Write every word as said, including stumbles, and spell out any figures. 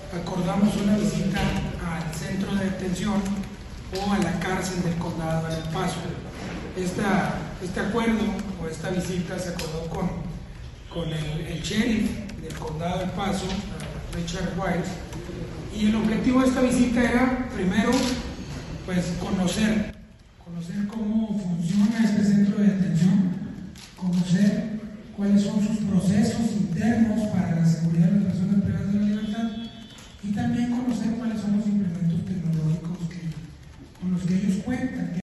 acordamos una visita al centro de detención o a la cárcel del condado en El Paso. Esta, este acuerdo o esta visita se acordó con, con el, el sheriff del condado de El Paso, Richard White, y el objetivo de esta visita era, primero, pues conocer, conocer cómo funciona este centro de detención, conocer cuáles son sus procesos